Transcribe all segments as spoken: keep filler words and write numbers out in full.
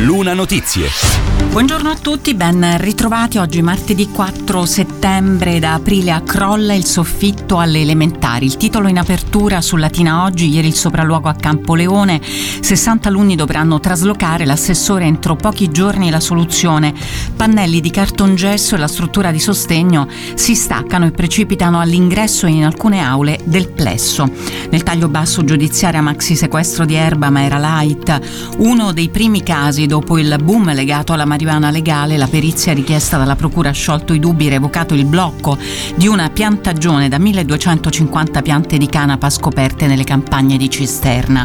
Luna Notizie. Buongiorno a tutti, ben ritrovati. Oggi martedì quattro settembre. Da Aprilia crolla il soffitto alle elementari. Il titolo in apertura su Latina Oggi. Ieri il sopralluogo a Campoleone. sessanta alunni dovranno traslocare. L'assessore entro pochi giorni la soluzione. Pannelli di cartongesso e la struttura di sostegno si staccano e precipitano all'ingresso in alcune aule del plesso. Nel taglio basso giudiziaria maxi sequestro di erba ma era light. Uno dei primi casi dopo il boom legato alla marijuana legale. La perizia richiesta dalla procura ha sciolto i dubbi, revocato il blocco di una piantagione da milleduecentocinquanta piante di canapa scoperte nelle campagne di Cisterna.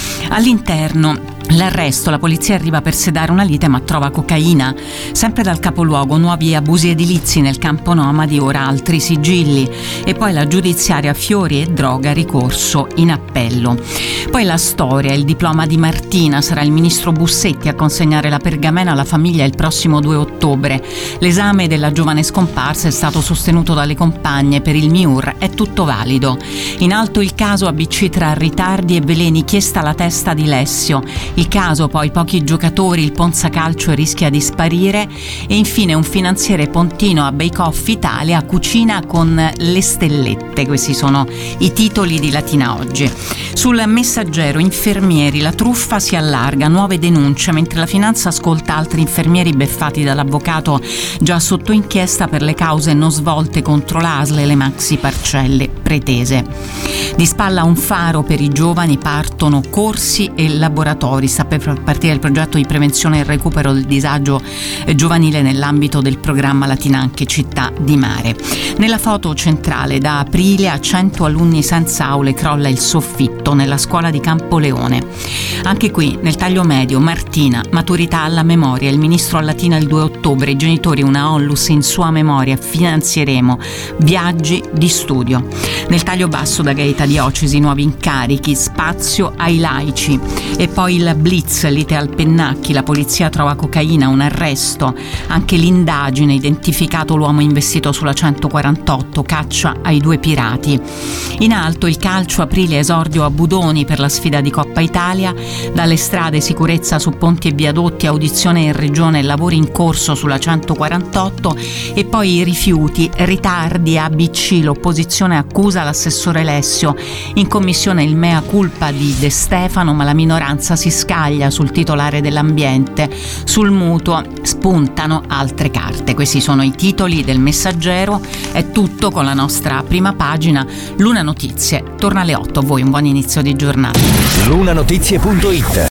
All'interno l'arresto, la polizia arriva per sedare una lite ma trova cocaina. Sempre dal capoluogo nuovi abusi edilizi nel campo nomadi, ora altri sigilli. E poi la giudiziaria fiori e droga, ricorso in appello. Poi la storia, il diploma di Martina, sarà il ministro Bussetti a consegnare la pergamena alla famiglia il prossimo due ottobre. L'esame della giovane scomparsa è stato sostenuto dalle compagne, per il M I U R è tutto valido. In alto il caso A B C tra ritardi e veleni, chiesta alla testa di Lessio. Il caso, poi pochi giocatori, il Ponza Calcio rischia di sparire e infine un finanziere pontino a Bake Off Italia cucina con le stellette. Questi sono i titoli di Latina Oggi. Sul Messaggero, infermieri, la truffa si allarga, nuove denunce, mentre la finanza ascolta altri infermieri beffati dall'avvocato già sotto inchiesta per le cause non svolte contro l'A S L e le maxi parcelle pretese. Di spalla un faro per i giovani, partono corsi e laboratori. Sta per partire il progetto di prevenzione e recupero del disagio giovanile nell'ambito del programma Latina Anche Città di Mare. Nella foto centrale, da Aprilia, cento alunni senza aule, crolla il soffitto nella scuola di Campoleone. Anche qui, nel taglio medio, Martina, maturità alla memoria, il ministro a Latina il due ottobre, i genitori una onlus in sua memoria, finanzieremo viaggi di studio. Nel taglio basso, da Gaeta Diocesi, nuovi incarichi, spazio ai laici. E poi il blitz, lite al Pennacchi, la polizia trova cocaina, un arresto. Anche l'indagine, identificato l'uomo investito sulla centoquarantotto, caccia ai due pirati. In alto il calcio, Aprilia esordio a Budoni per la sfida di Coppa Italia. Dalle strade, sicurezza su ponti e viadotti, audizione in regione e lavori in corso sulla centoquarantotto. E poi i rifiuti, ritardi A B C, l'opposizione accusa l'assessore Lessio. In commissione il mea culpa di De Stefano, ma la minoranza si scaglia sul titolare dell'ambiente. Sul mutuo spuntano altre carte. Questi sono i titoli del Messaggero. È tutto con la nostra prima pagina. Luna Notizie torna alle otto. A voi un buon inizio di giornata. Lunanotizie punto it